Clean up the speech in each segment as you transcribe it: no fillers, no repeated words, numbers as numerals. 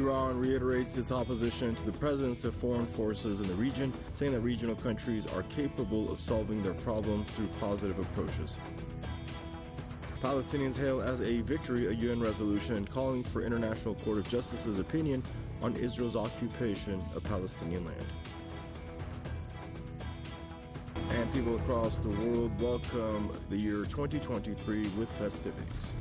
Iran reiterates its opposition to the presence of foreign forces in the region, saying that regional countries are capable of solving their problems through positive approaches. Palestinians hail as a victory a UN resolution calling for International Court of Justice's opinion on Israel's occupation of Palestinian land. And people across the world welcome the year 2023 with festivities.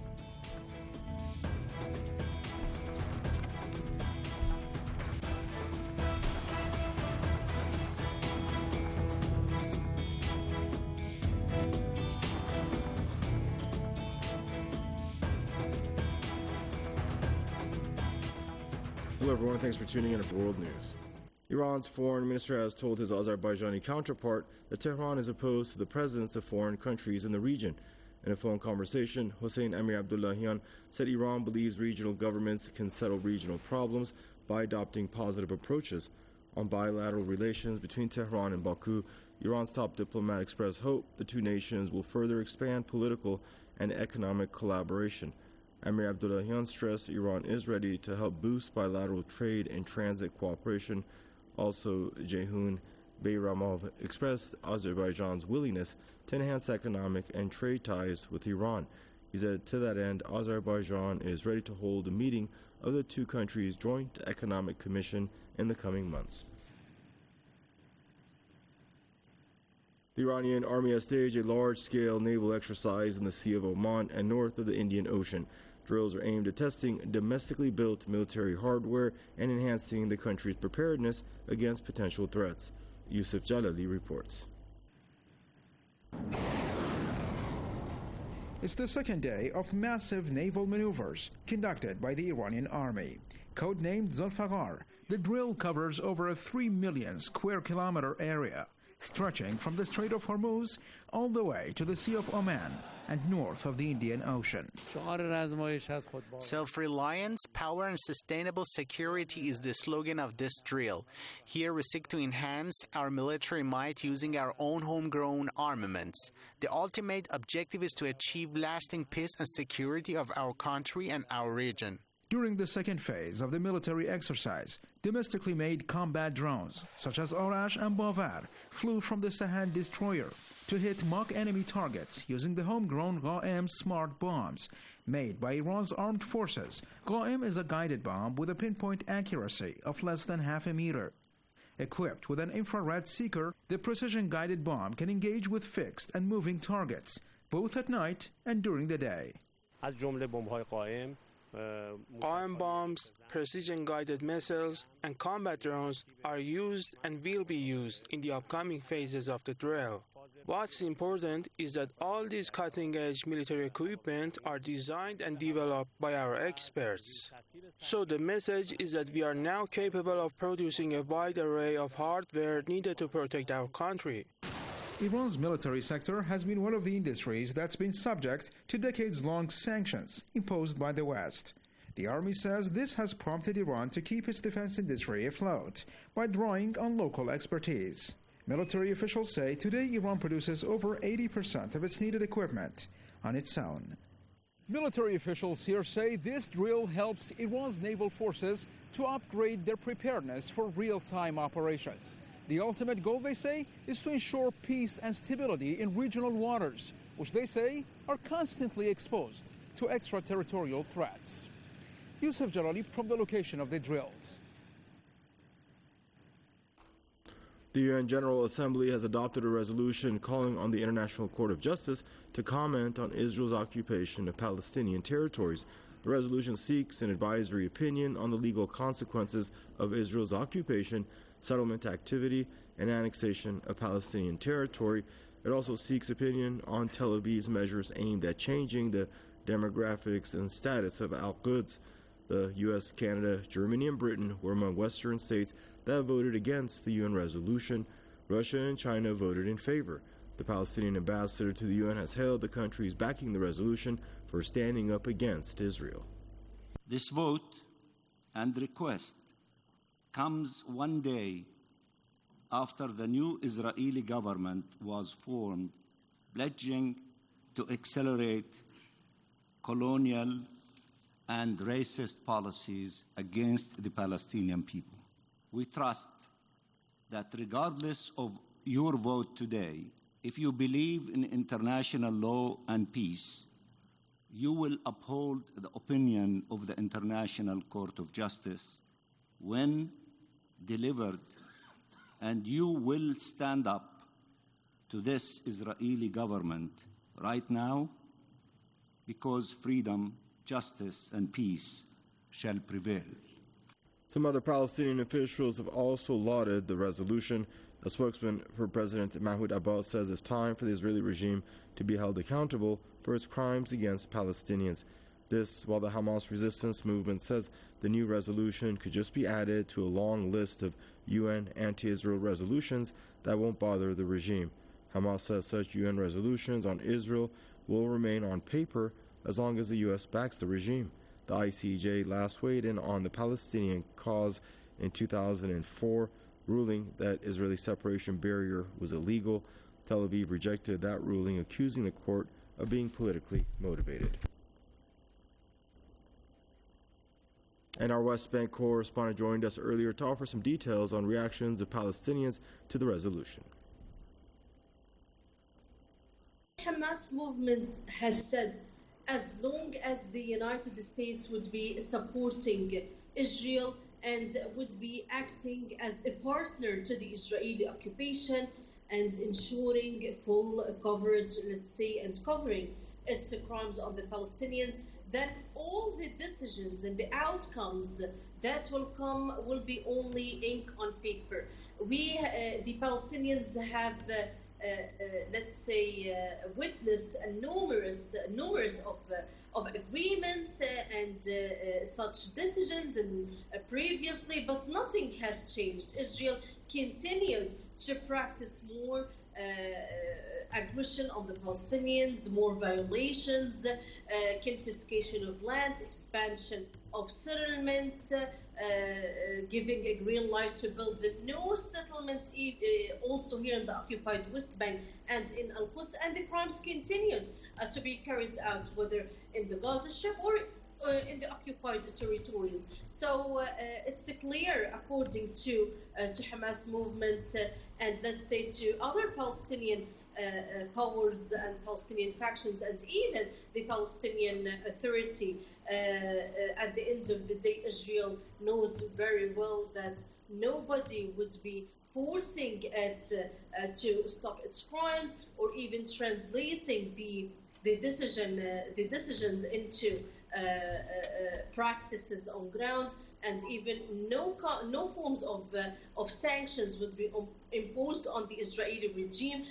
Hello everyone, thanks for tuning in to World News. Iran's foreign minister has told his Azerbaijani counterpart that Tehran is opposed to the presence of foreign countries in the region. In a phone conversation, Hossein Amir Abdullahian said Iran believes regional governments can settle regional problems by adopting positive approaches. On bilateral relations between Tehran and Baku, Iran's top diplomat expressed hope the two nations will further expand political and economic collaboration. Amir Abdullahian stressed Iran is ready to help boost bilateral trade and transit cooperation. Also, Ceyhun Bayramov expressed Azerbaijan's willingness to enhance economic and trade ties with Iran. He said to that end, Azerbaijan is ready to hold a meeting of the two countries' Joint Economic Commission in the coming months. The Iranian army has staged a large-scale naval exercise in the Sea of Oman and north of the Indian Ocean. Drills are aimed at testing domestically built military hardware and enhancing the country's preparedness against potential threats. Yusuf Jalali reports. It's the second day of massive naval maneuvers conducted by the Iranian army. Codenamed Zulfagar, the drill covers over a 3 million square kilometer area, stretching from the Strait of Hormuz all the way to the Sea of Oman and north of the Indian Ocean. Self-reliance, power and sustainable security is the slogan of this drill. Here we seek to enhance our military might using our own homegrown armaments. The ultimate objective is to achieve lasting peace and security of our country and our region. During the second phase of the military exercise, domestically made combat drones, such as Arash and Bavar, flew from the Sahand destroyer to hit mock enemy targets using the homegrown Qa'em smart bombs made by Iran's armed forces. Qa'em is a guided bomb with a pinpoint accuracy of less than half a meter. Equipped with an infrared seeker, the precision-guided bomb can engage with fixed and moving targets, both at night and during the day. Qa'em bombs, precision-guided missiles, and combat drones are used and will be used in the upcoming phases of the drill. What's important is that all these cutting-edge military equipment are designed and developed by our experts. So the message is that we are now capable of producing a wide array of hardware needed to protect our country. Iran's military sector has been one of the industries that's been subject to decades-long sanctions imposed by the West. The army says this has prompted Iran to keep its defense industry afloat by drawing on local expertise. Military officials say today Iran produces over 80% of its needed equipment on its own. Military officials here say this drill helps Iran's naval forces to upgrade their preparedness for real-time operations. The ultimate goal, they say, is to ensure peace and stability in regional waters, which they say are constantly exposed to extraterritorial threats. Yusuf Jalali from the location of the drills. The UN General Assembly has adopted a resolution calling on the International Court of Justice to comment on Israel's occupation of Palestinian territories. The resolution seeks an advisory opinion on the legal consequences of Israel's occupation, settlement activity, and annexation of Palestinian territory. It also seeks opinion on Tel Aviv's measures aimed at changing the demographics and status of Al-Quds. The U.S., Canada, Germany, and Britain were among Western states that voted against the UN resolution. Russia and China voted in favor. The Palestinian ambassador to the UN has hailed the countries backing the resolution for standing up against Israel. This vote and request comes one day after the new Israeli government was formed, pledging to accelerate colonial and racist policies against the Palestinian people. We trust that regardless of your vote today, if you believe in international law and peace, you will uphold the opinion of the International Court of Justice when delivered, and you will stand up to this Israeli government right now, because freedom, justice, and peace shall prevail. Some other Palestinian officials have also lauded the resolution. A spokesman for President Mahmoud Abbas says it's time for the Israeli regime to be held accountable for its crimes against Palestinians. This, while the Hamas resistance movement says the new resolution could just be added to a long list of UN anti-Israel resolutions that won't bother the regime. Hamas says such UN resolutions on Israel will remain on paper as long as the U.S. backs the regime. The ICJ last weighed in on the Palestinian cause in 2004, ruling that Israeli separation barrier was illegal. Tel Aviv rejected that ruling, accusing the court of being politically motivated. And our West Bank correspondent joined us earlier to offer some details on reactions of Palestinians to the resolution. Hamas movement has said as long as the United States would be supporting Israel and would be acting as a partner to the Israeli occupation and ensuring full coverage, let's say, and covering its crimes on the Palestinians, then all the decisions and the outcomes that will come will be only ink on paper. We, the Palestinians, have let's say, witnessed numerous of agreements and such decisions and previously, but nothing has changed. Israel continued to practice more aggression on the Palestinians, more violations, confiscation of lands, expansion of settlements, giving a green light to build new settlements, also here in the occupied West Bank and in Al-Quds, and the crimes continued to be carried out, whether in the Gaza Strip or in the occupied territories. So it's clear, according to Hamas movement and let's say to other Palestinian powers and Palestinian factions and even the Palestinian Authority, at the end of the day, Israel knows very well that nobody would be forcing it to stop its crimes or even translating the decisions into practices on ground, and even no forms of sanctions would be imposed on the Israeli regime.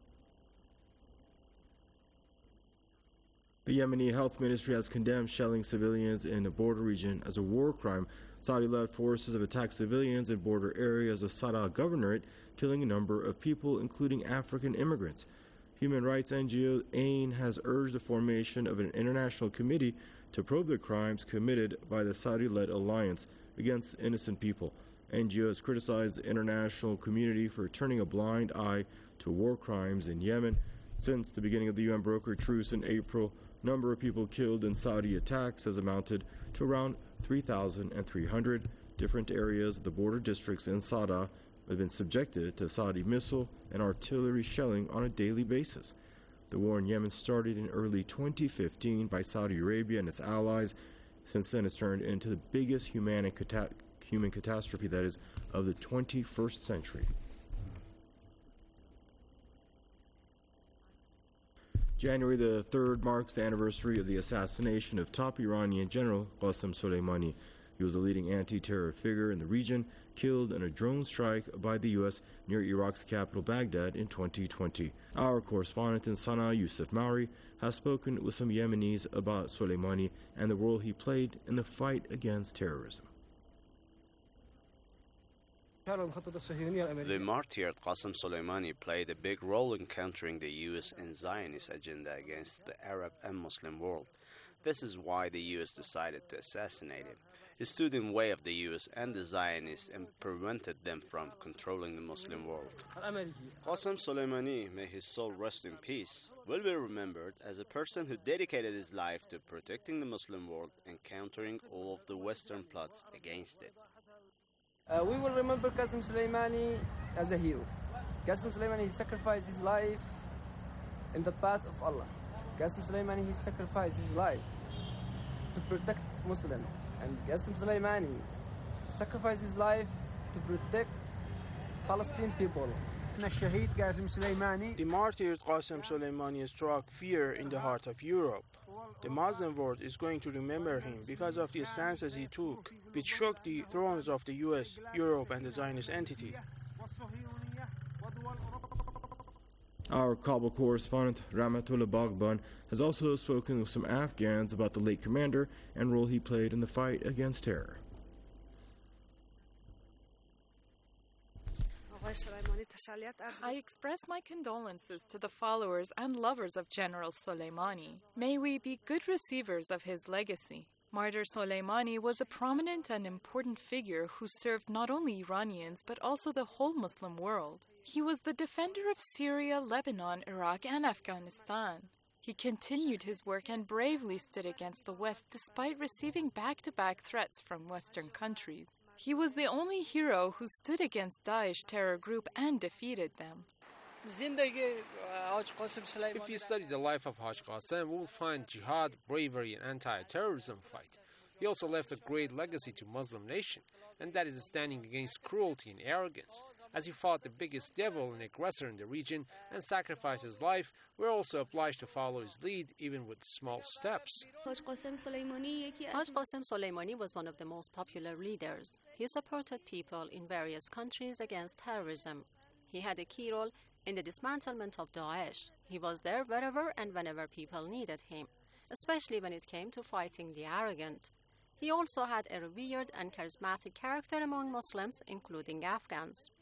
The Yemeni Health Ministry has condemned shelling civilians in the border region as a war crime. Saudi-led forces have attacked civilians in border areas of Saada Governorate, killing a number of people, including African immigrants. Human rights NGO AIN has urged the formation of an international committee to probe the crimes committed by the Saudi-led alliance against innocent people. NGOs criticized the international community for turning a blind eye to war crimes in Yemen. Since the beginning of the UN-brokered truce in April, number of people killed in Saudi attacks has amounted to around 3,300. Different areas of the border districts in Saada have been subjected to Saudi missile and artillery shelling on a daily basis. The war in Yemen started in early 2015 by Saudi Arabia and its allies. Since then, it's turned into the biggest human catastrophe, that is, of the 21st century. January the 3rd marks the anniversary of the assassination of top Iranian general Qasem Soleimani. He was a leading anti-terror figure in the region, killed in a drone strike by the U.S. near Iraq's capital Baghdad in 2020. Our correspondent in Sana'a, Yusuf Mauri, has spoken with some Yemenis about Soleimani and the role he played in the fight against terrorism. The martyred Qasem Soleimani played a big role in countering the U.S. and Zionist agenda against the Arab and Muslim world. This is why the U.S. decided to assassinate him. He stood in the way of the US and the Zionists and prevented them from controlling the Muslim world. Qasem Soleimani, may his soul rest in peace, will be remembered as a person who dedicated his life to protecting the Muslim world and countering all of the Western plots against it. We will remember Qasem Soleimani as a hero. Qasem Soleimani, he sacrificed his life in the path of Allah. Qasem Soleimani, he sacrificed his life to protect Muslims. And Qasem Soleimani sacrificed his life to protect Palestinian people. The martyr Qasem Soleimani struck fear in the heart of Europe. The Muslim world is going to remember him because of the stances he took, which shook the thrones of the US, Europe, and the Zionist entity. Our Kabul correspondent Rahmatullah Baghban has also spoken with some Afghans about the late commander and role he played in the fight against terror. I express my condolences to the followers and lovers of General Soleimani. May we be good receivers of his legacy. Martyr Soleimani was a prominent and important figure who served not only Iranians but also the whole Muslim world. He was the defender of Syria, Lebanon, Iraq, and Afghanistan. He continued his work and bravely stood against the West despite receiving back-to-back threats from Western countries. He was the only hero who stood against Daesh terror group and defeated them. If you study the life of Haj Qasem, we will find jihad, bravery, and anti-terrorism fight. He also left a great legacy to Muslim nation, and that is standing against cruelty and arrogance. As he fought the biggest devil and aggressor in the region and sacrificed his life, we're also obliged to follow his lead, even with small steps. Haj Qasem Soleimani was one of the most popular leaders. He supported people in various countries against terrorism. He had a key role in the dismantlement of Daesh. He was there wherever and whenever people needed him, especially when it came to fighting the arrogant. He also had a revered and charismatic character among Muslims, including Afghans.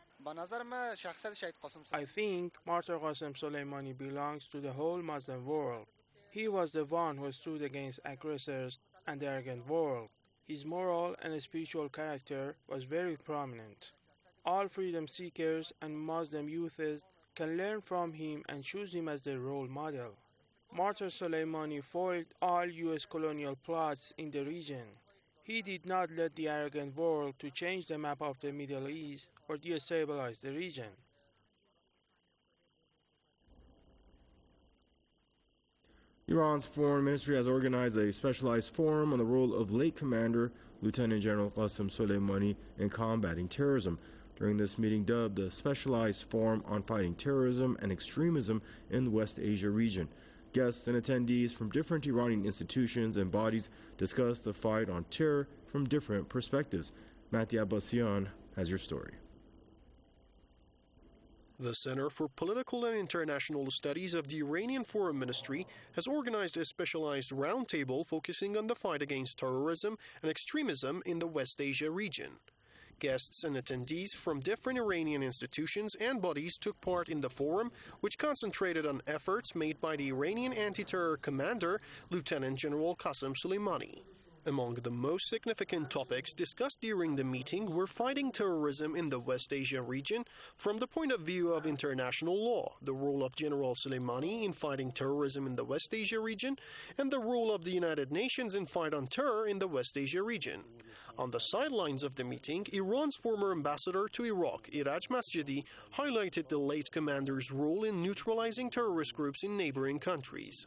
I think Martyr Qasem Soleimani belongs to the whole Muslim world. He was the one who stood against aggressors and the arrogant world. His moral and spiritual character was very prominent. All freedom seekers and Muslim youths can learn from him and choose him as their role model. Martyr Soleimani foiled all US colonial plots in the region. He did not let the arrogant world to change the map of the Middle East or destabilize the region. Iran's foreign ministry has organized a specialized forum on the role of late commander Lieutenant General Qasem Soleimani in combating terrorism. During this meeting, dubbed the Specialized Forum on Fighting Terrorism and Extremism in the West Asia region, guests and attendees from different Iranian institutions and bodies discussed the fight on terror from different perspectives. Matti Abbasian has your story. The Center for Political and International Studies of the Iranian Foreign Ministry has organized a specialized roundtable focusing on the fight against terrorism and extremism in the West Asia region. Guests and attendees from different Iranian institutions and bodies took part in the forum, which concentrated on efforts made by the Iranian anti-terror commander, Lieutenant General Qasem Soleimani. Among the most significant topics discussed during the meeting were fighting terrorism in the West Asia region from the point of view of international law, the role of General Soleimani in fighting terrorism in the West Asia region, and the role of the United Nations in fight on terror in the West Asia region. On the sidelines of the meeting, Iran's former ambassador to Iraq, Iraj Masjidi, highlighted the late commander's role in neutralizing terrorist groups in neighboring countries.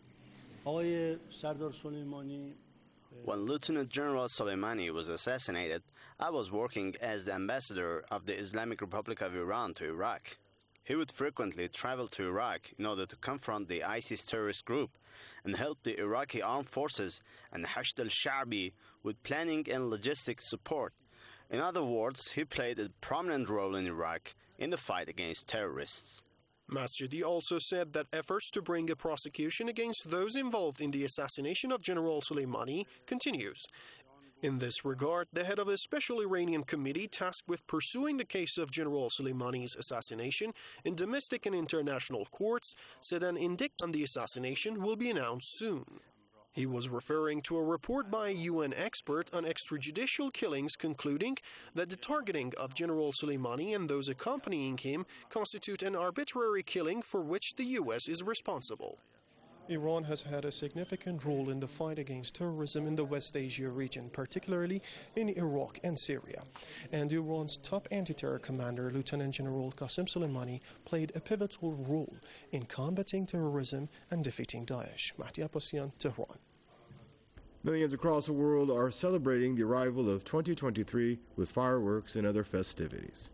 When Lieutenant General Soleimani was assassinated, I was working as the ambassador of the Islamic Republic of Iran to Iraq. He would frequently travel to Iraq in order to confront the ISIS terrorist group and help the Iraqi armed forces and Hashd al-Sha'bi with planning and logistic support. In other words, he played a prominent role in Iraq in the fight against terrorists. Masjidi also said that efforts to bring a prosecution against those involved in the assassination of General Soleimani continues. In this regard, the head of a special Iranian committee tasked with pursuing the case of General Soleimani's assassination in domestic and international courts said an indict on the assassination will be announced soon. He was referring to a report by a UN expert on extrajudicial killings concluding that the targeting of General Soleimani and those accompanying him constitute an arbitrary killing for which the US is responsible. Iran has had a significant role in the fight against terrorism in the West Asia region, particularly in Iraq and Syria. And Iran's top anti-terror commander, Lieutenant General Qasem Soleimani, played a pivotal role in combating terrorism and defeating Daesh. Mahdi Abbasian, Tehran. Millions across the world are celebrating the arrival of 2023 with fireworks and other festivities.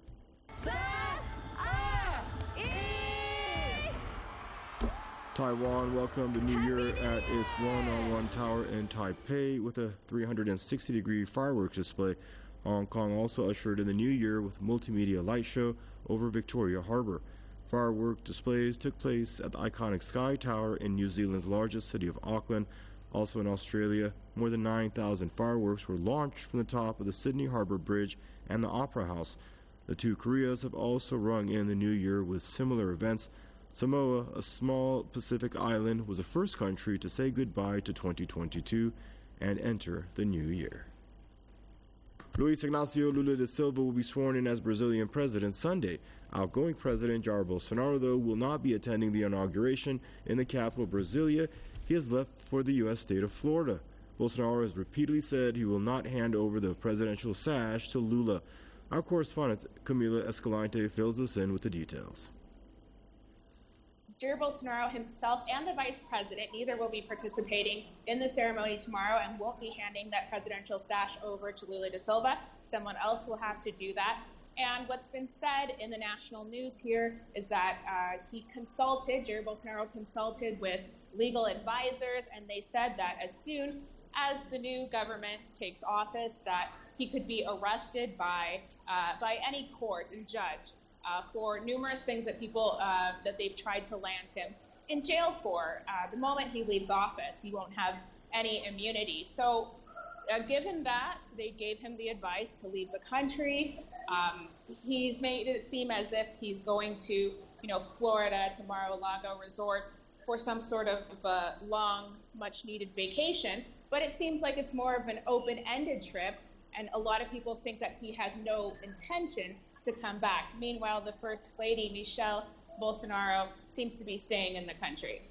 Taiwan welcomed the new year at its one-on-one tower in Taipei with a 360-degree fireworks display. Hong Kong also ushered in the new year with a multimedia light show over Victoria Harbour. Firework displays took place at the iconic Sky Tower in New Zealand's largest city of Auckland. Also in Australia, more than 9,000 fireworks were launched from the top of the Sydney Harbour Bridge and the Opera House. The two Koreas have also rung in the new year with similar events. Samoa, a small Pacific island, was the first country to say goodbye to 2022 and enter the new year. Luiz Inácio Lula da Silva will be sworn in as Brazilian president Sunday. Outgoing President Jair Bolsonaro, though, will not be attending the inauguration in the capital, Brasilia. He has left for the U.S. state of Florida. Bolsonaro has repeatedly said he will not hand over the presidential sash to Lula. Our correspondent, Camila Escalante, fills us in with the details. Jair Bolsonaro himself and the vice president, neither will be participating in the ceremony tomorrow and won't be handing that presidential sash over to Lula da Silva. Someone else will have to do that. And what's been said in the national news here is that Jair Bolsonaro consulted with legal advisors, and they said that as soon as the new government takes office, that he could be arrested by any court and judge for numerous things that that they've tried to land him in jail for. The moment he leaves office, he won't have any immunity. So given that, they gave him the advice to leave the country. He's made it seem as if he's going to, Florida, to Mar-a-Lago resort for some sort of long, much-needed vacation. But it seems like it's more of an open-ended trip, and a lot of people think that he has no intention to come back. Meanwhile, the First Lady, Michelle Bolsonaro, seems to be staying in the country.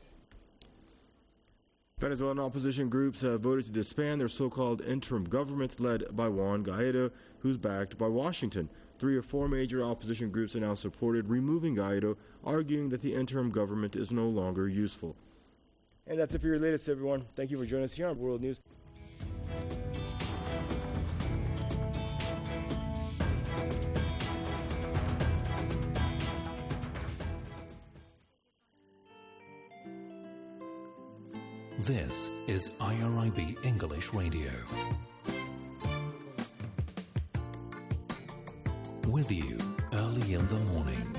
Venezuelan opposition groups have voted to disband their so-called interim government led by Juan Guaido, who's backed by Washington. 3 or 4 major opposition groups have now supported removing Guaido, arguing that the interim government is no longer useful. And that's it for your latest, everyone. Thank you for joining us here on World News. This is IRIB English Radio. With you early in the morning.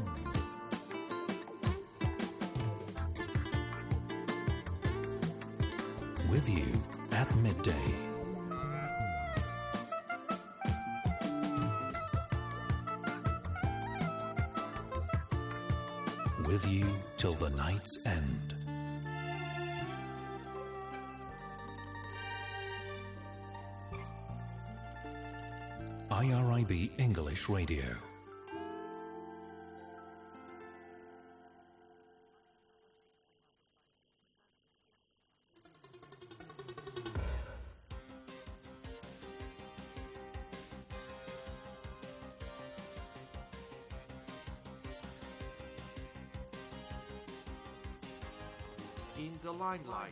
With you at midday. With you till the night's end. IRIB English Radio. In the limelight.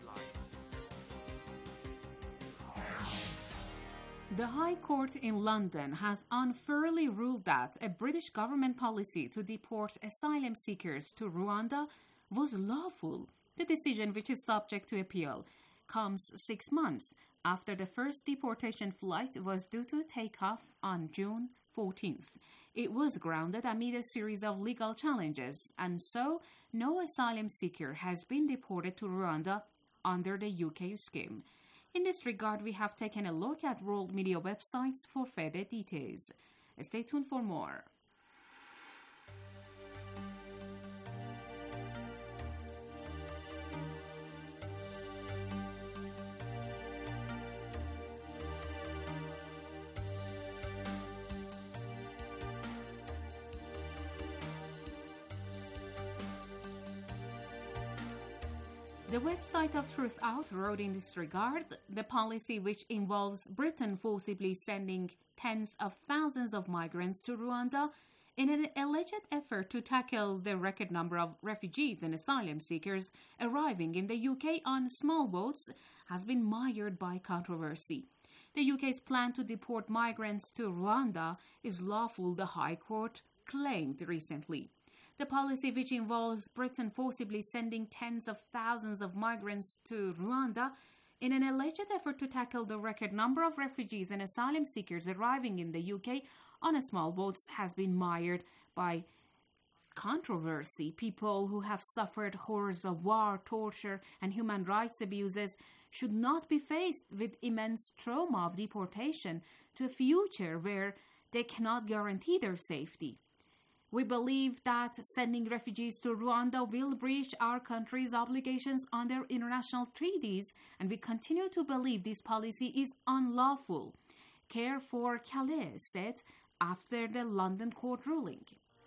The High Court in London has unfairly ruled that a British government policy to deport asylum seekers to Rwanda was lawful. The decision, which is subject to appeal, comes 6 months after the first deportation flight was due to take off on June 14th. It was grounded amid a series of legal challenges, and so no asylum seeker has been deported to Rwanda under the UK scheme. In this regard, we have taken a look at world media websites for further details. Stay tuned for more. The website of Truth Out wrote in this regard, the policy which involves Britain forcibly sending tens of thousands of migrants to Rwanda in an alleged effort to tackle the record number of refugees and asylum seekers arriving in the UK on small boats has been mired by controversy. The UK's plan to deport migrants to Rwanda is lawful, the High Court claimed recently. The policy, which involves Britain forcibly sending tens of thousands of migrants to Rwanda in an alleged effort to tackle the record number of refugees and asylum seekers arriving in the UK on a small boats, has been mired by controversy. People who have suffered horrors of war, torture, and human rights abuses should not be faced with immense trauma of deportation to a future where they cannot guarantee their safety. We believe that sending refugees to Rwanda will breach our country's obligations under international treaties, and we continue to believe this policy is unlawful, Care for Calais said after the London court ruling.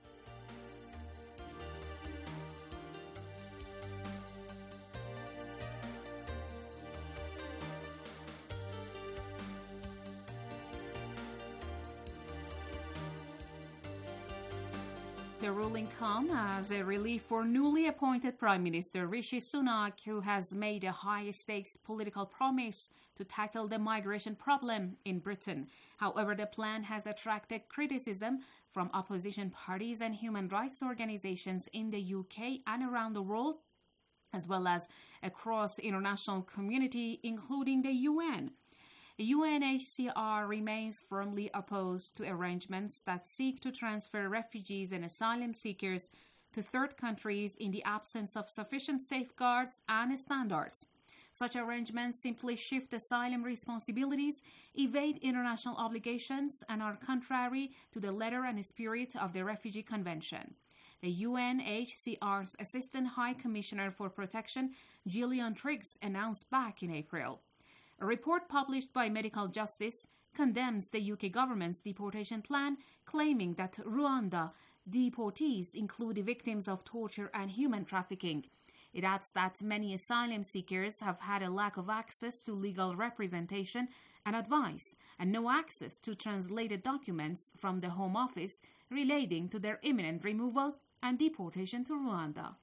The ruling comes as a relief for newly appointed Prime Minister Rishi Sunak, who has made a high-stakes political promise to tackle the migration problem in Britain. However, the plan has attracted criticism from opposition parties and human rights organizations in the UK and around the world, as well as across the international community, including the UN. The UNHCR remains firmly opposed to arrangements that seek to transfer refugees and asylum seekers to third countries in the absence of sufficient safeguards and standards. Such arrangements simply shift asylum responsibilities, evade international obligations, and are contrary to the letter and spirit of the Refugee Convention. The UNHCR's Assistant High Commissioner for Protection, Gillian Triggs, announced back in April. A report published by Medical Justice condemns the UK government's deportation plan, claiming that Rwanda deportees include victims of torture and human trafficking. It adds that many asylum seekers have had a lack of access to legal representation and advice, and no access to translated documents from the Home Office relating to their imminent removal and deportation to Rwanda.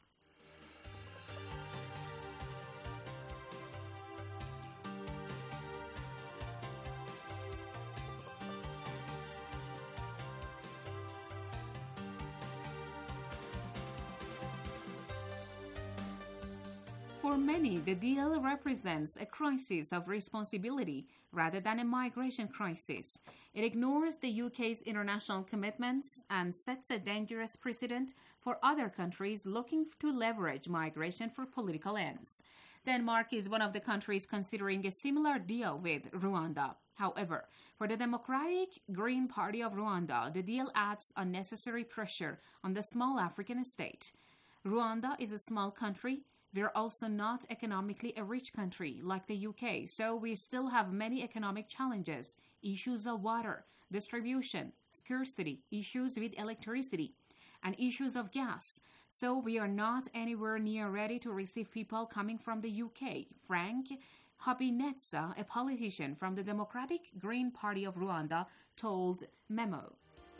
For many, the deal represents a crisis of responsibility rather than a migration crisis. It ignores the UK's international commitments and sets a dangerous precedent for other countries looking to leverage migration for political ends. Denmark is one of the countries considering a similar deal with Rwanda. However, for the Democratic Green Party of Rwanda, the deal adds unnecessary pressure on the small African state. Rwanda is a small country. We're also not economically a rich country like the UK, so we still have many economic challenges, issues of water, distribution, scarcity, issues with electricity, and issues of gas. So we are not anywhere near ready to receive people coming from the UK, Frank Habineza, a politician from the Democratic Green Party of Rwanda, told Memo.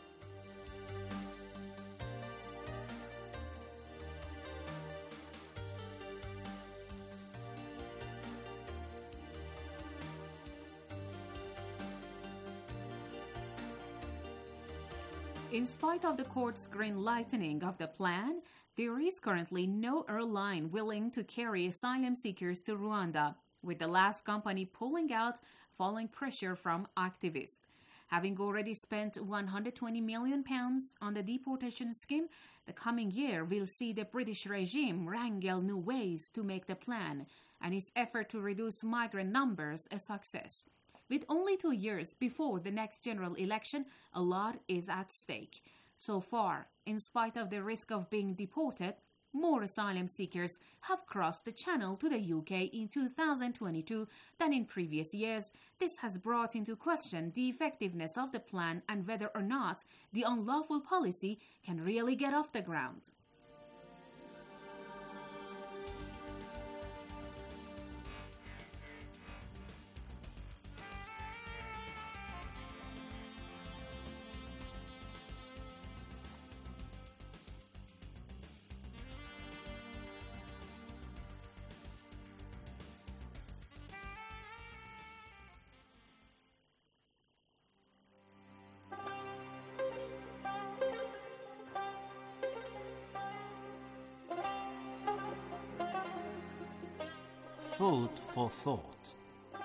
In spite of the court's green lightening of the plan, there is currently no airline willing to carry asylum seekers to Rwanda, with the last company pulling out following pressure from activists. Having already spent £120 million on the deportation scheme, the coming year will see the British regime wrangle new ways to make the plan and its effort to reduce migrant numbers a success. With only 2 years before the next general election, a lot is at stake. So far, in spite of the risk of being deported, more asylum seekers have crossed the channel to the UK in 2022 than in previous years. This has brought into question the effectiveness of the plan and whether or not the unlawful policy can really get off the ground. Food for thought.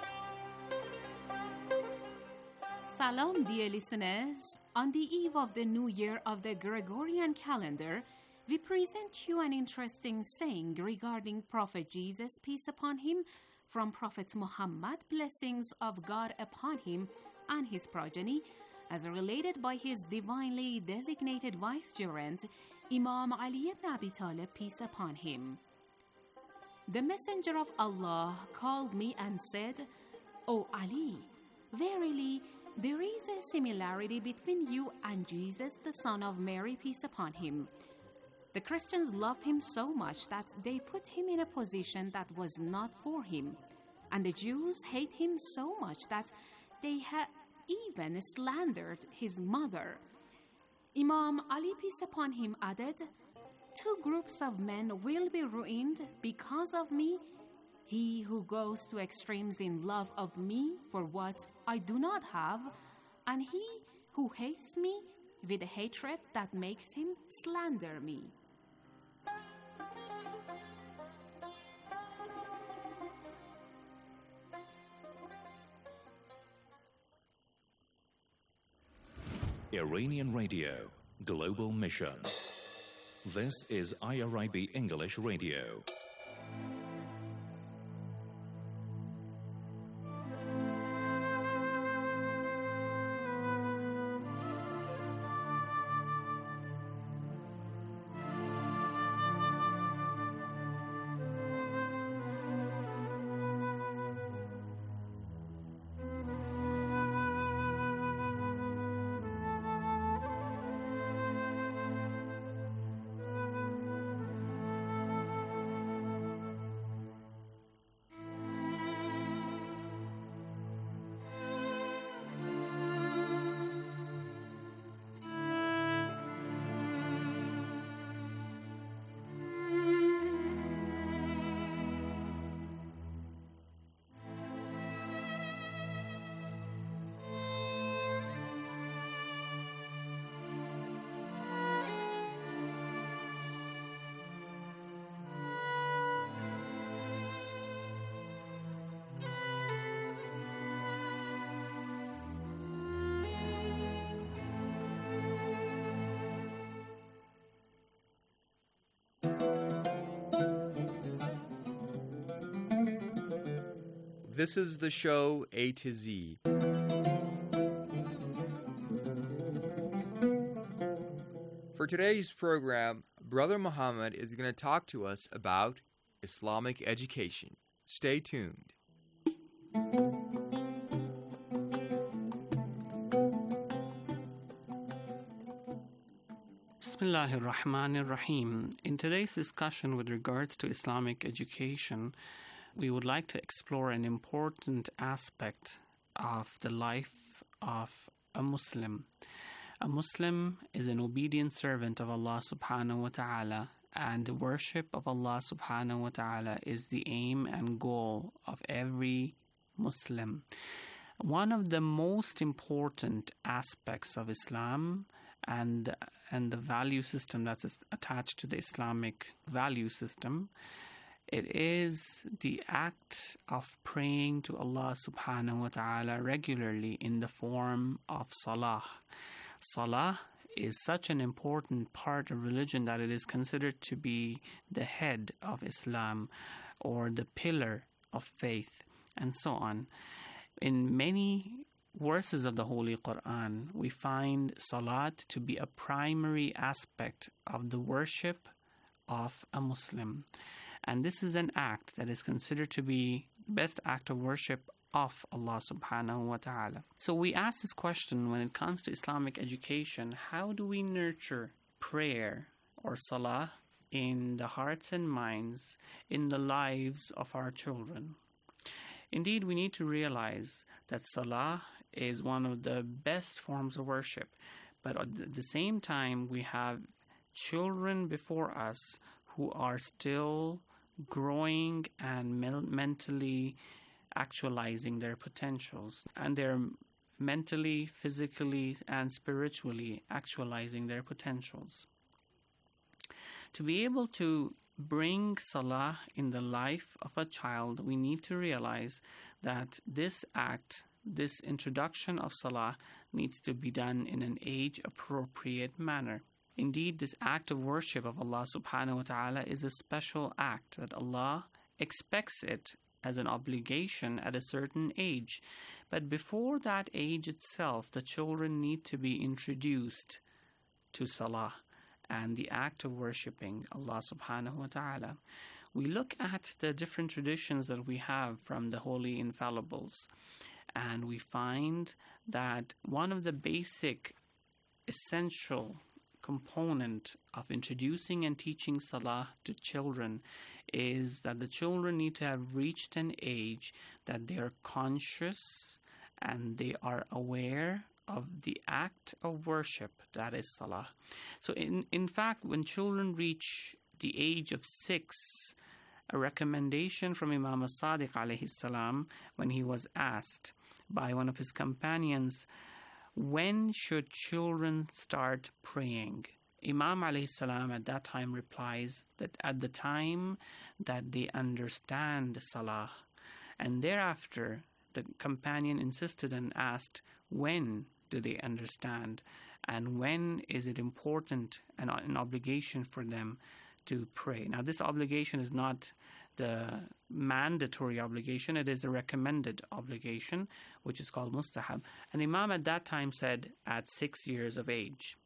Salam, dear listeners. On the eve of the new year of the Gregorian calendar, we present you an interesting saying regarding Prophet Jesus, peace upon him, from Prophet Muhammad, blessings of God upon him and his progeny, as related by his divinely designated vicegerent, Imam Ali ibn Abi Talib, peace upon him. The Messenger of Allah called me and said, O Ali, verily, there is a similarity between you and Jesus, the son of Mary, peace upon him. The Christians love him so much that they put him in a position that was not for him. And the Jews hate him so much that they have even slandered his mother. Imam Ali, peace upon him, added, 2 groups of men will be ruined because of me. He who goes to extremes in love of me for what I do not have, and he who hates me with a hatred that makes him slander me. Iranian Radio, Global Mission. This is IRIB English Radio. This is the show A to Z. For today's program, Brother Muhammad is going to talk to us about Islamic education. Stay tuned. Bismillahir Rahmanir Rahim. In today's discussion with regards to Islamic education, we would like to explore an important aspect of the life of a Muslim. A Muslim is an obedient servant of Allah subhanahu wa ta'ala, and the worship of Allah subhanahu wa ta'ala is the aim and goal of every Muslim. One of the most important aspects of Islam and the value system that is attached to the Islamic value system, it is the act of praying to Allah subhanahu wa ta'ala regularly in the form of salah. Salah is such an important part of religion that it is considered to be the head of Islam or the pillar of faith and so on. In many verses of the Holy Quran, we find salat to be a primary aspect of the worship of a Muslim. And this is an act that is considered to be the best act of worship of Allah subhanahu wa ta'ala. So we ask this question when it comes to Islamic education: how do we nurture prayer or salah in the hearts and minds, in the lives of our children? Indeed, we need to realize that salah is one of the best forms of worship, but at the same time we have children before us who are still growing and mentally actualizing their potentials, and they're mentally, physically, and spiritually actualizing their potentials. To be able to bring salah in the life of a child, we need to realize that this act, this introduction of salah, needs to be done in an age-appropriate manner. Indeed, this act of worship of Allah subhanahu wa ta'ala is a special act that Allah expects it as an obligation at a certain age. But before that age itself, the children need to be introduced to salah and the act of worshipping Allah subhanahu wa ta'ala. We look at the different traditions that we have from the Holy Infallibles, and we find that one of the basic, essential component of introducing and teaching salah to children is that the children need to have reached an age that they are conscious and they are aware of the act of worship that is salah. So in fact, when children reach the age of 6, a recommendation from Imam as-Sadiq alayhi salam, when he was asked by one of his companions, when should children start praying? Imam alayhi salam at that time replies that at the time that they understand salah. And thereafter, the companion insisted and asked, when do they understand? And when is it important and an obligation for them to pray? Now, this obligation is not the mandatory obligation, it is a recommended obligation, which is called mustahab. And Imam at that time said at 6 years of age.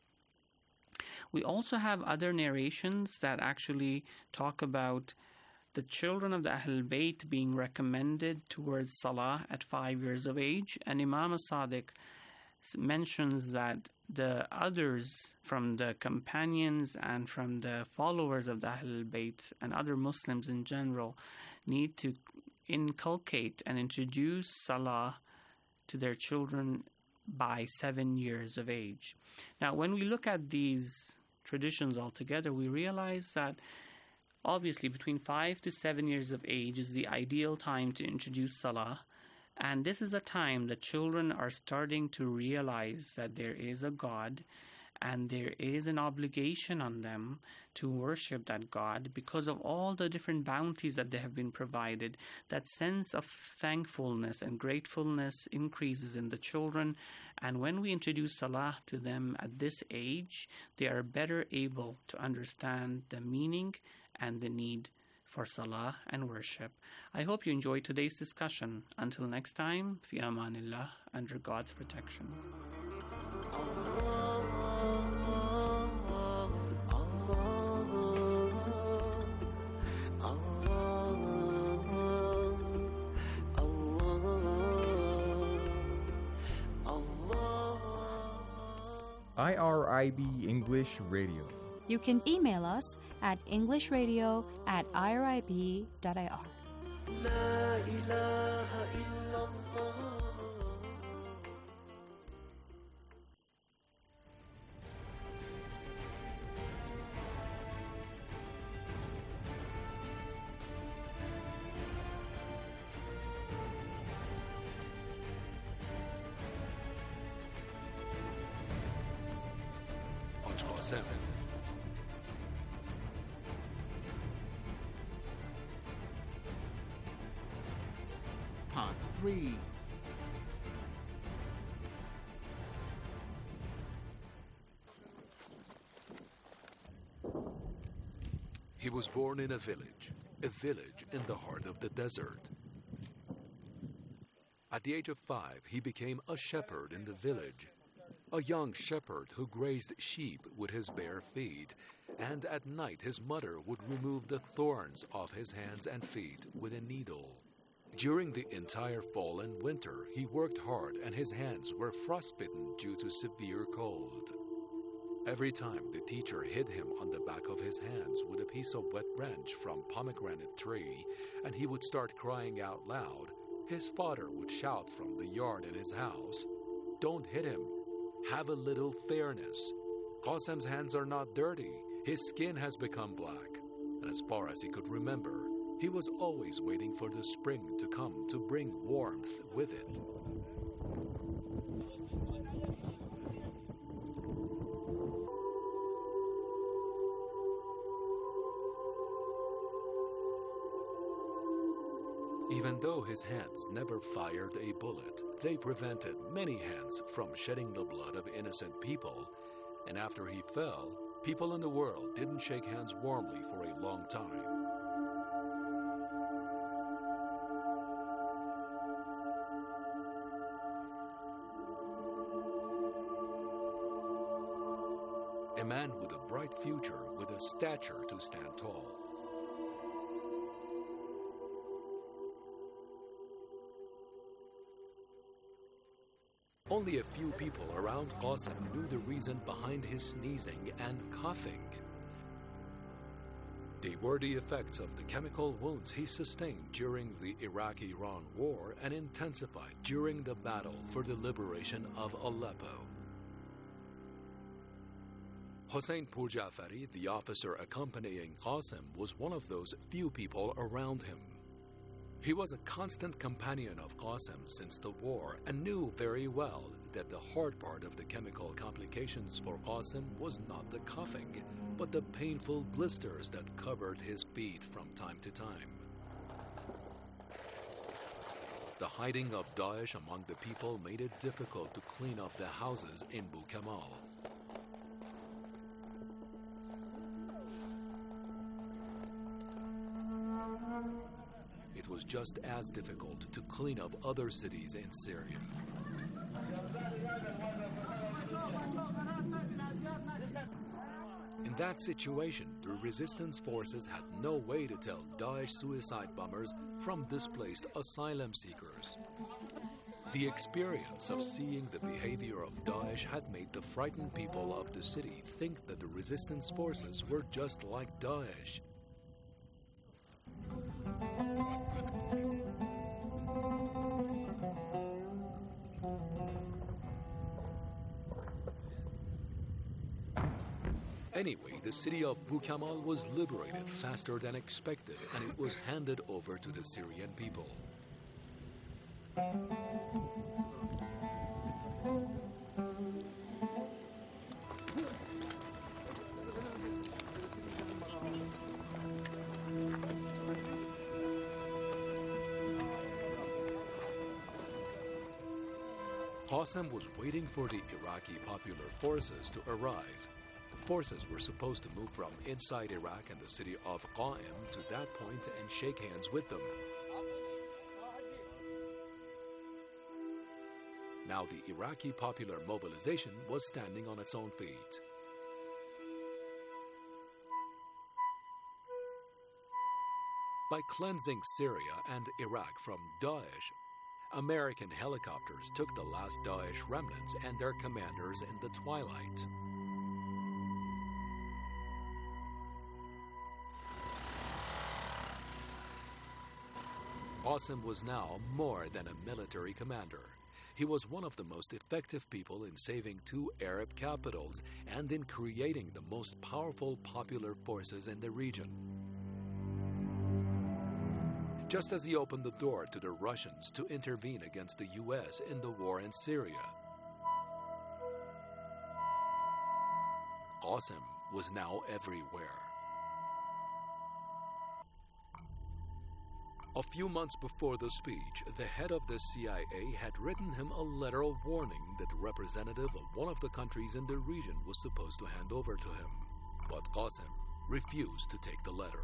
We also have other narrations that actually talk about the children of the Ahlul Bayt being recommended towards salah at 5 years of age. And Imam as-Sadiq mentions that the others from the companions and from the followers of the Ahlul Bayt and other Muslims in general need to inculcate and introduce salah to their children by 7 years of age. Now, when we look at these traditions altogether, we realize that obviously between 5 to 7 years of age is the ideal time to introduce salah. And this is a time that children are starting to realize that there is a God and there is an obligation on them to worship that God because of all the different bounties that they have been provided. That sense of thankfulness and gratefulness increases in the children. And when we introduce salah to them at this age, they are better able to understand the meaning and the need for salah and worship. I hope you enjoyed today's discussion. Until next time, fi amanillah, under God's protection. IRIB English Radio. You can email us at englishradio@irib.ir. Part 3. He was born in a village in the heart of the desert. At the age of 5, he became a shepherd in the village, a young shepherd who grazed sheep with his bare feet, and at night his mother would remove the thorns off his hands and feet with a needle. During the entire fall and winter, he worked hard and his hands were frostbitten due to severe cold. Every time the teacher hit him on the back of his hands with a piece of wet branch from pomegranate tree and he would start crying out loud, his father would shout from the yard in his house, "Don't hit him. Have a little fairness. Qasem's hands are not dirty. His skin has become black." And as far as he could remember, he was always waiting for the spring to come to bring warmth with it. Even though his hands never fired a bullet, they prevented many hands from shedding the blood of innocent people. And after he fell, people in the world didn't shake hands warmly for a long time. A man with a bright future, with a stature to stand tall. Only a few people around Qasim knew the reason behind his sneezing and coughing. They were the effects of the chemical wounds he sustained during the Iraq-Iran war and intensified during the battle for the liberation of Aleppo. Hossein Pourjafari, the officer accompanying Qasim, was one of those few people around him. He was a constant companion of Qasim since the war and knew very well that the hard part of the chemical complications for Qasim was not the coughing, but the painful blisters that covered his feet from time to time. The hiding of Daesh among the people made it difficult to clean up the houses in Bou Kamal. It was just as difficult to clean up other cities in Syria. In that situation, the resistance forces had no way to tell Daesh suicide bombers from displaced asylum seekers. The experience of seeing the behavior of Daesh had made the frightened people of the city think that the resistance forces were just like Daesh. Anyway, the city of Bou Kamal was liberated faster than expected, and it was handed over to the Syrian people. Qasim was waiting for the Iraqi Popular Forces to arrive. Forces were supposed to move from inside Iraq and the city of Qa'im to that point and shake hands with them. Now the Iraqi Popular Mobilization was standing on its own feet. By cleansing Syria and Iraq from Daesh, American helicopters took the last Daesh remnants and their commanders in the twilight. Qasim was now more than a military commander. He was one of the most effective people in saving two Arab capitals and in creating the most powerful popular forces in the region. Just as he opened the door to the Russians to intervene against the U.S. in the war in Syria, Qasim was now everywhere. A few months before the speech, the head of the CIA had written him a letter of warning that the representative of one of the countries in the region was supposed to hand over to him. But Qasim refused to take the letter.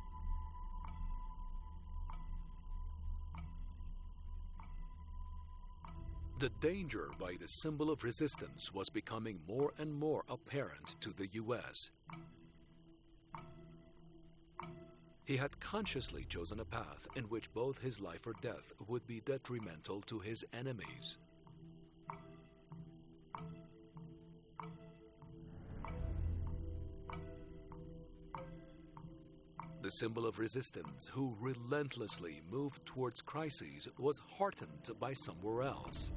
The danger by the symbol of resistance was becoming more and more apparent to the U.S. He had consciously chosen a path in which both his life or death would be detrimental to his enemies. The symbol of resistance, who relentlessly moved towards crises, was heartened by somewhere else.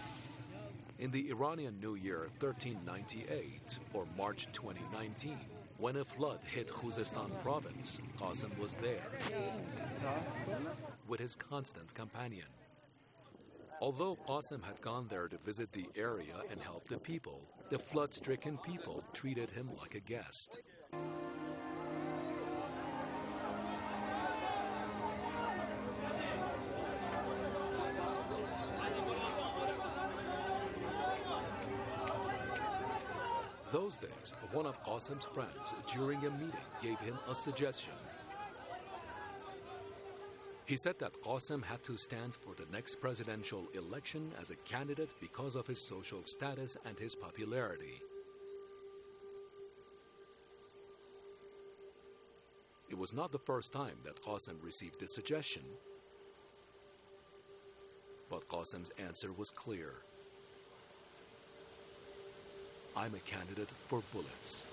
In the Iranian New Year 1398, or March 2019, When a flood hit Khuzestan province, Qasim was there with his constant companion. Although Qasim had gone there to visit the area and help the people, the flood-stricken people treated him like a guest. Those days, one of Qasim's friends during a meeting gave him a suggestion. He said that Qasim had to stand for the next presidential election as a candidate because of his social status and his popularity. It was not the first time that Qasim received this suggestion, but Qasim's answer was clear. I'm a candidate for bullets.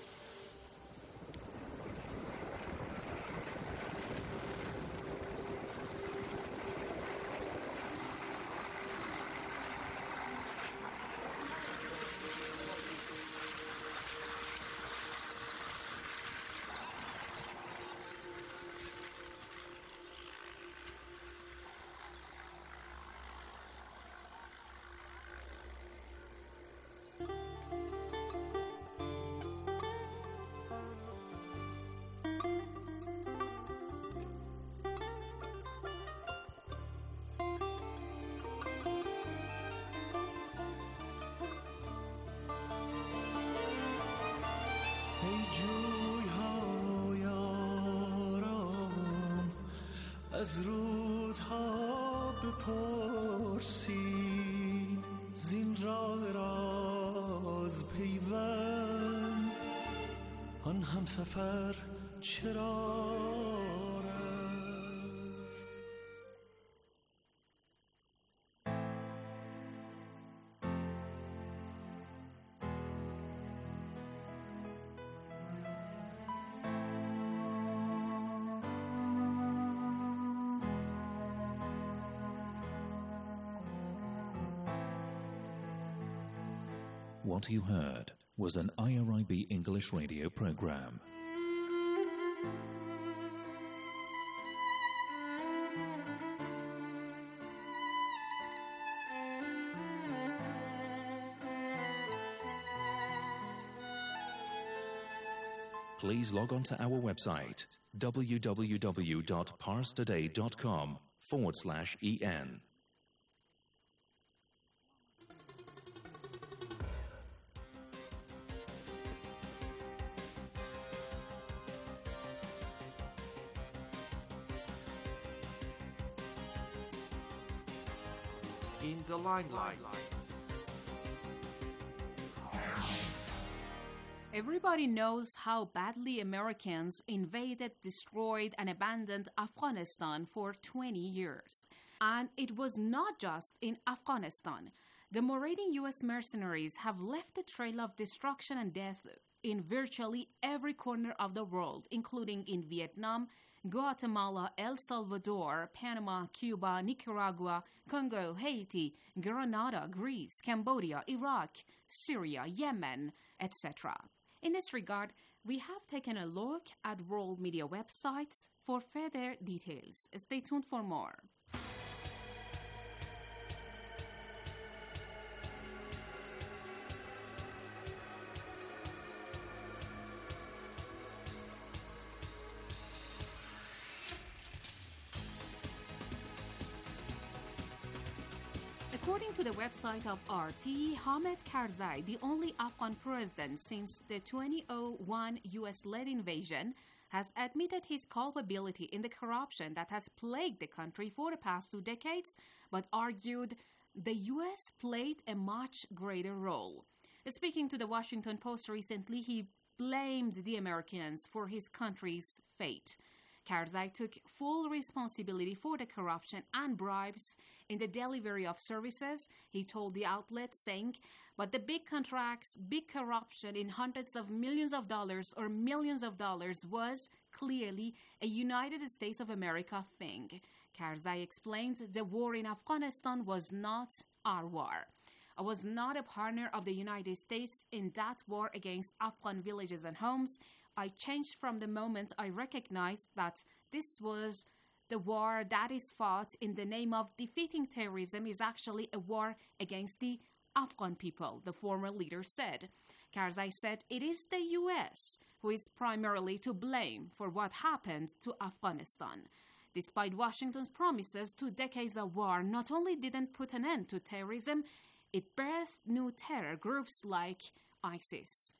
از رودها بپرسید زین راه راز پیوند آن همسفر چرا رفت. What you heard was an IRIB English radio program. Please log on to our website www.parstoday.com/en. In the limelight. Everybody knows how badly Americans invaded, destroyed, and abandoned Afghanistan for 20 years. And it was not just in Afghanistan. The marauding U.S. mercenaries have left a trail of destruction and death in virtually every corner of the world, including in Vietnam, Guatemala, El Salvador, Panama, Cuba, Nicaragua, Congo, Haiti, Grenada, Greece, Cambodia, Iraq, Syria, Yemen, etc. In this regard, we have taken a look at world media websites for further details. Stay tuned for more. According to the website of RT, Hamid Karzai, the only Afghan president since the 2001 US-led invasion, has admitted his culpability in the corruption that has plagued the country for the past 2 decades, but argued the US played a much greater role. Speaking to the Washington Post recently, he blamed the Americans for his country's fate. Karzai took full responsibility for the corruption and bribes in the delivery of services, he told the outlet, saying, but the big contracts, big corruption in hundreds of millions of dollars or millions of dollars was clearly a United States of America thing. Karzai explained the war in Afghanistan was not our war. I was not a partner of the United States in that war against Afghan villages and homes. I changed from the moment I recognized that this was the war that is fought in the name of defeating terrorism is actually a war against the Afghan people, the former leader said. Karzai said it is the U.S. who is primarily to blame for what happened to Afghanistan. Despite Washington's promises, 2 decades of war not only didn't put an end to terrorism, it birthed new terror groups like ISIS.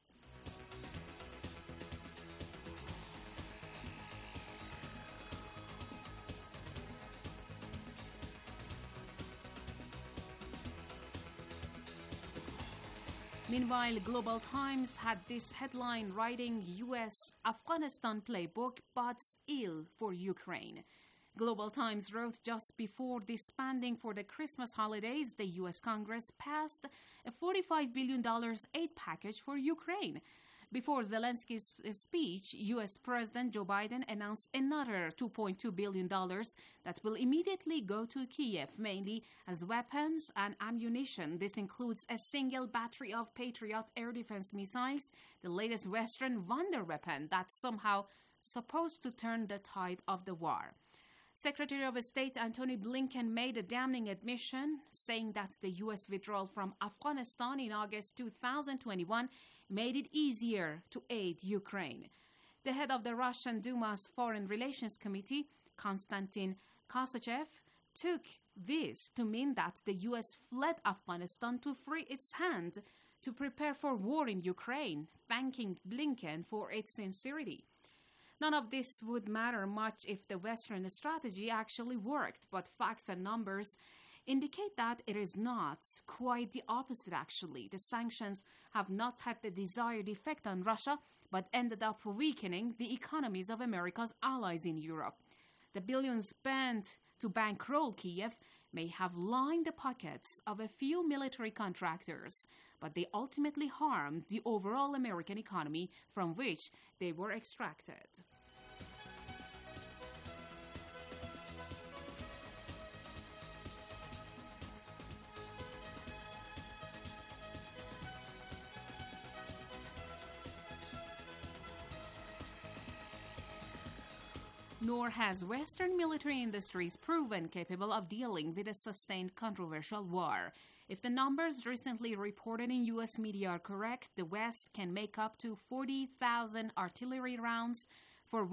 Meanwhile, Global Times had this headline writing U.S. Afghanistan playbook bodes ill for Ukraine. Global Times wrote just before disbanding for the Christmas holidays, the U.S. Congress passed a $45 billion aid package for Ukraine. Before Zelensky's speech, U.S. President Joe Biden announced another $2.2 billion that will immediately go to Kiev, mainly as weapons and ammunition. This includes a single battery of Patriot air defense missiles, the latest Western wonder weapon that's somehow supposed to turn the tide of the war. Secretary of State Antony Blinken made a damning admission, saying that the U.S. withdrawal from Afghanistan in August 2021 made it easier to aid Ukraine. The head of the Russian Duma's Foreign Relations Committee, Konstantin Kosachev, took this to mean that the U.S. fled Afghanistan to free its hand to prepare for war in Ukraine, thanking Blinken for its sincerity. None of this would matter much if the Western strategy actually worked, but facts and numbers indicate that it is not. Quite the opposite, actually. The sanctions have not had the desired effect on Russia, but ended up weakening the economies of America's allies in Europe. The billions spent to bankroll Kiev may have lined the pockets of a few military contractors, but they ultimately harmed the overall American economy from which they were extracted. Nor has Western military industries proven capable of dealing with a sustained controversial war. If the numbers recently reported in U.S. media are correct, the West can make up to 40,000 artillery rounds for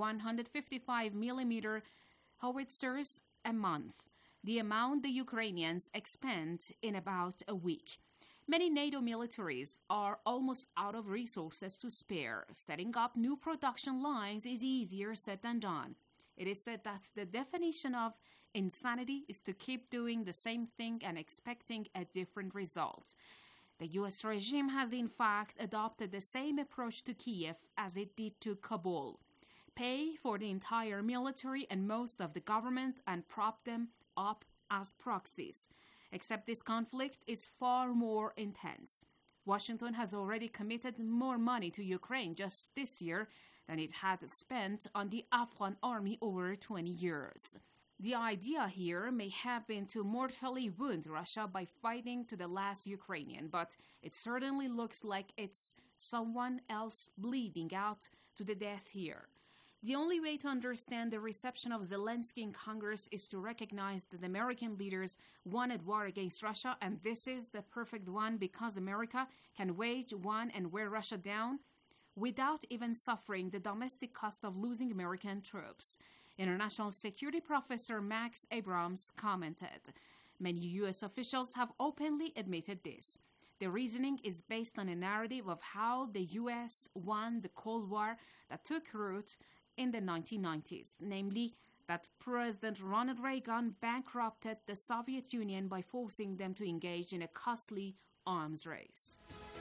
155mm howitzers a month, the amount the Ukrainians expend in about a week. Many NATO militaries are almost out of resources to spare. Setting up new production lines is easier said than done. It is said that the definition of insanity is to keep doing the same thing and expecting a different result. The U.S. regime has in fact adopted the same approach to Kiev as it did to Kabul. Pay for the entire military and most of the government and prop them up as proxies. Except this conflict is far more intense. Washington has already committed more money to Ukraine just this year than it had spent on the Afghan army over 20 years. The idea here may have been to mortally wound Russia by fighting to the last Ukrainian, but it certainly looks like it's someone else bleeding out to the death here. The only way to understand the reception of Zelensky in Congress is to recognize that American leaders wanted war against Russia, and this is the perfect one because America can wage one and wear Russia down without even suffering the domestic cost of losing American troops. International security professor Max Abrams commented. Many U.S. officials have openly admitted this. The reasoning is based on a narrative of how the U.S. won the Cold War that took root in the 1990s, namely that President Ronald Reagan bankrupted the Soviet Union by forcing them to engage in a costly arms race.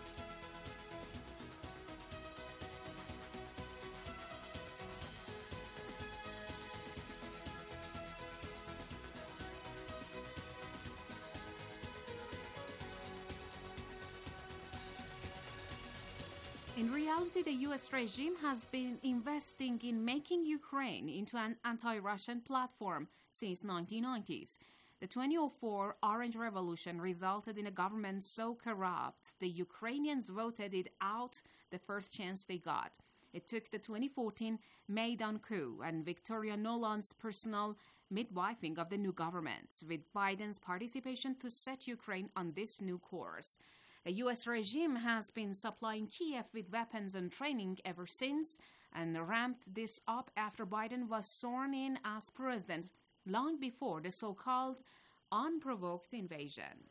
In reality, the U.S. regime has been investing in making Ukraine into an anti-Russian platform since 1990s. The 2004 Orange Revolution resulted in a government so corrupt, the Ukrainians voted it out the first chance they got. It took the 2014 Maidan coup and Victoria Nuland's personal midwifing of the new government, with Biden's participation to set Ukraine on this new course. The U.S. regime has been supplying Kiev with weapons and training ever since, and ramped this up after Biden was sworn in as president long before the so-called unprovoked invasion.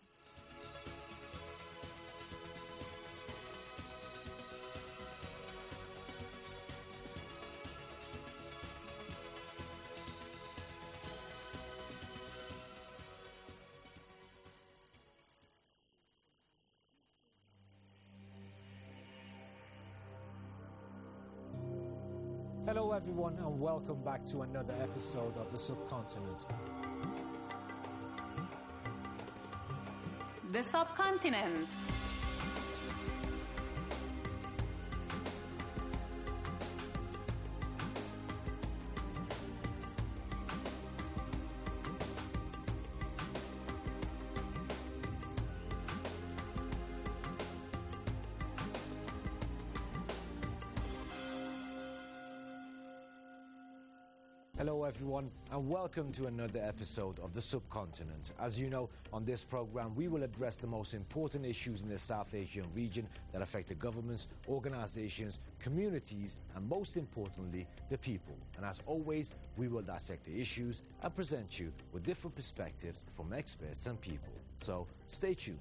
Hello everyone and welcome back to another episode of The Subcontinent. The Subcontinent. Hello everyone and welcome to another episode of The Subcontinent. As you know, on this program we will address the most important issues in the South Asian region that affect the governments, organizations, communities and most importantly, the people. And as always, we will dissect the issues and present you with different perspectives from experts and people. So stay tuned.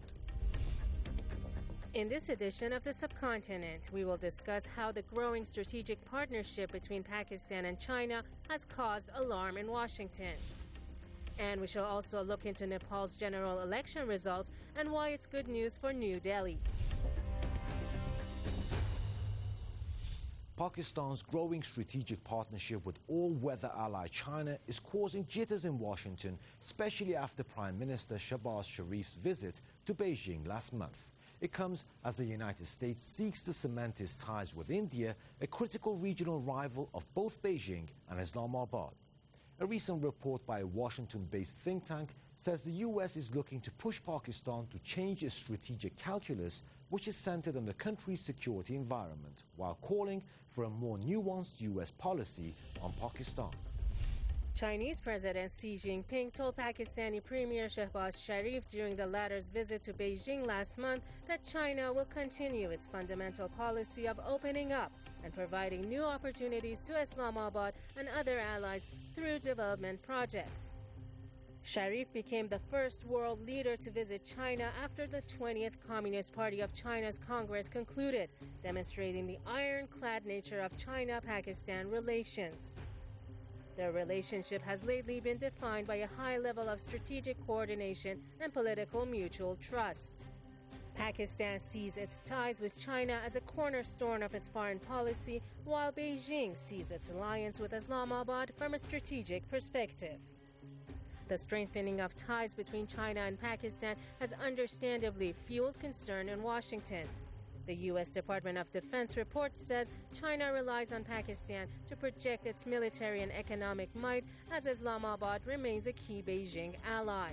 In this edition of The Subcontinent, we will discuss how the growing strategic partnership between Pakistan and China has caused alarm in Washington. And we shall also look into Nepal's general election results and why it's good news for New Delhi. Pakistan's growing strategic partnership with all-weather ally China is causing jitters in Washington, especially after Prime Minister Shehbaz Sharif's visit to Beijing last month. It comes as the United States seeks to cement its ties with India, a critical regional rival of both Beijing and Islamabad. A recent report by a Washington-based think tank says the U.S. is looking to push Pakistan to change its strategic calculus, which is centered on the country's security environment, while calling for a more nuanced U.S. policy on Pakistan. Chinese President Xi Jinping told Pakistani Premier Shehbaz Sharif during the latter's visit to Beijing last month that China will continue its fundamental policy of opening up and providing new opportunities to Islamabad and other allies through development projects. Sharif became the first world leader to visit China after the 20th Communist Party of China's Congress concluded, demonstrating the ironclad nature of China-Pakistan relations. Their relationship has lately been defined by a high level of strategic coordination and political mutual trust. Pakistan sees its ties with China as a cornerstone of its foreign policy, while Beijing sees its alliance with Islamabad from a strategic perspective. The strengthening of ties between China and Pakistan has understandably fueled concern in Washington. The U.S. Department of Defense report says China relies on Pakistan to project its military and economic might as Islamabad remains a key Beijing ally.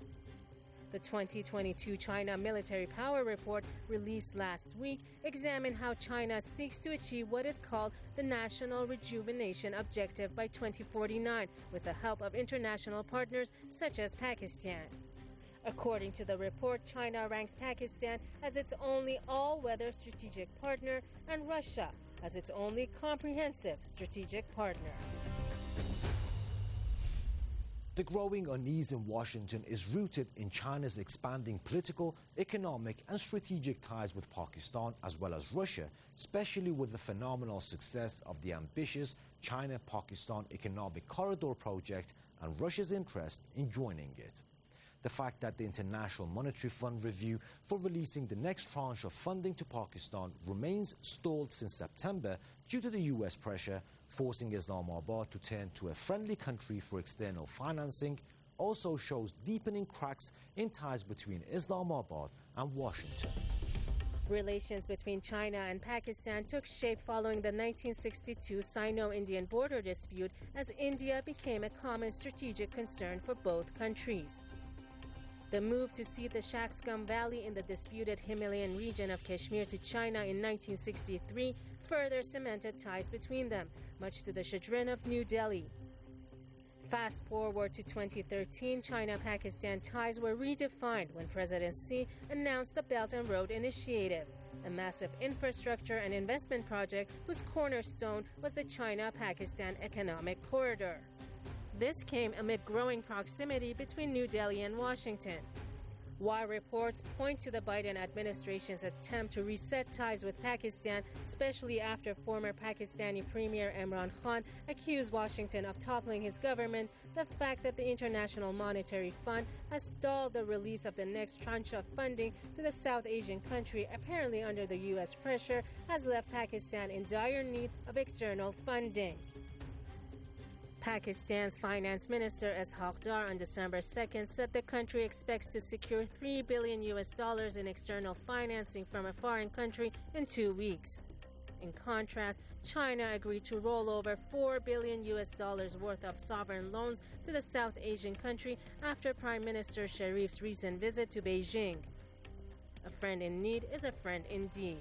The 2022 China Military Power Report, released last week, examined how China seeks to achieve what it called the National Rejuvenation Objective by 2049 with the help of international partners such as Pakistan. According to the report, China ranks Pakistan as its only all-weather strategic partner and Russia as its only comprehensive strategic partner. The growing unease in Washington is rooted in China's expanding political, economic and strategic ties with Pakistan as well as Russia, especially with the phenomenal success of the ambitious China-Pakistan Economic Corridor project and Russia's interest in joining it. The fact that the International Monetary Fund review for releasing the next tranche of funding to Pakistan remains stalled since September due to the U.S. pressure, forcing Islamabad to turn to a friendly country for external financing, also shows deepening cracks in ties between Islamabad and Washington. Relations between China and Pakistan took shape following the 1962 Sino-Indian border dispute as India became a common strategic concern for both countries. The move to cede the Shaksgam Valley in the disputed Himalayan region of Kashmir to China in 1963 further cemented ties between them, much to the chagrin of New Delhi. Fast forward to 2013, China-Pakistan ties were redefined when President Xi announced the Belt and Road Initiative, a massive infrastructure and investment project whose cornerstone was the China-Pakistan Economic Corridor. This came amid growing proximity between New Delhi and Washington. While reports point to the Biden administration's attempt to reset ties with Pakistan, especially after former Pakistani Premier Imran Khan accused Washington of toppling his government, the fact that the International Monetary Fund has stalled the release of the next tranche of funding to the South Asian country, apparently under the U.S. pressure, has left Pakistan in dire need of external funding. Pakistan's Finance Minister Ishaq Dar on December 2nd said the country expects to secure $3 billion in external financing from a foreign country in 2 weeks. In contrast, China agreed to roll over $4 billion worth of sovereign loans to the South Asian country after Prime Minister Sharif's recent visit to Beijing. A friend in need is a friend indeed.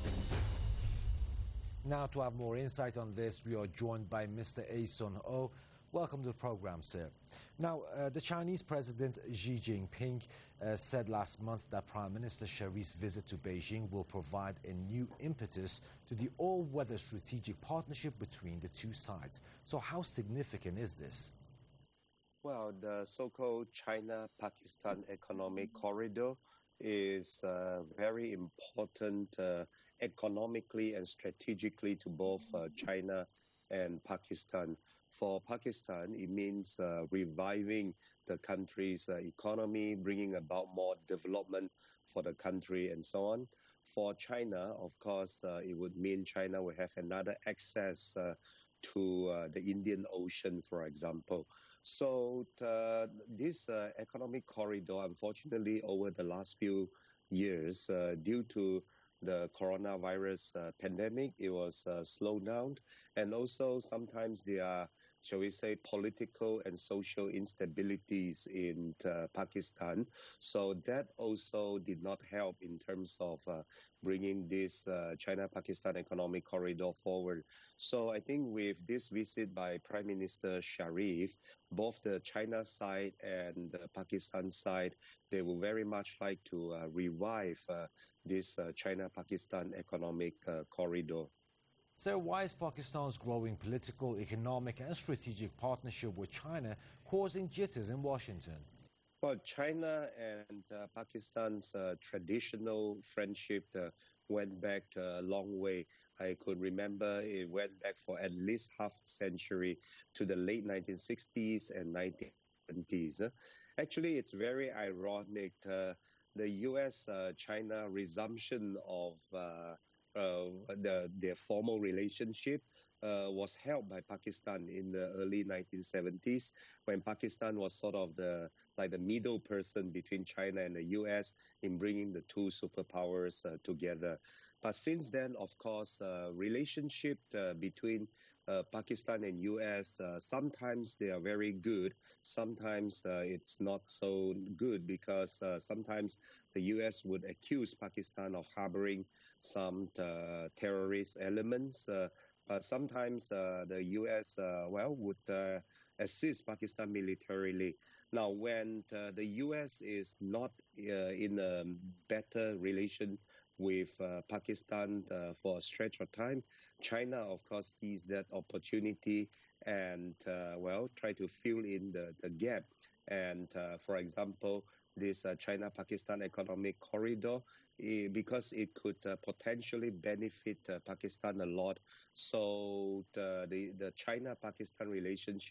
Now, to have more insight on this, we are joined by Mr. Asun Oh. Welcome to the program, sir. Now, the Chinese President Xi Jinping said last month that Prime Minister Sharif's visit to Beijing will provide a new impetus to the all-weather strategic partnership between the two sides. So how significant is this? Well, the so-called China-Pakistan Economic Corridor is very important economically and strategically to both China and Pakistan. For Pakistan, it means reviving the country's economy, bringing about more development for the country and so on. For China, of course, it would mean China will have another access to the Indian Ocean, for example. So this economic corridor, unfortunately, over the last few years, due to the coronavirus pandemic, it was slowed down. And also sometimes there are, shall we say, political and social instabilities in Pakistan. So that also did not help in terms of bringing this China-Pakistan economic corridor forward. So I think with this visit by Prime Minister Sharif, both the China side and the Pakistan side, they will very much like to revive this China-Pakistan economic corridor. Sir, why is Pakistan's growing political, economic and strategic partnership with China causing jitters in Washington? Well, China and Pakistan's traditional friendship went back a long way. I could remember it went back for at least half a century to the late 1960s and 1970s. Actually, it's very ironic. The U.S.-China resumption of their formal relationship was held by Pakistan in the early 1970s, when Pakistan was sort of the middle person between China and the U.S. in bringing the two superpowers together. But since then, of course, relationship between Pakistan and U.S., sometimes they are very good, sometimes it's not so good, because sometimes the U.S. would accuse Pakistan of harboring some terrorist elements. Sometimes the U.S. would assist Pakistan militarily. Now, when the U.S. is not in a better relation with Pakistan for a stretch of time, China, of course, sees that opportunity and, try to fill in the gap. And, for example, this China-Pakistan economic corridor, because it could potentially benefit Pakistan a lot. So the China-Pakistan relationship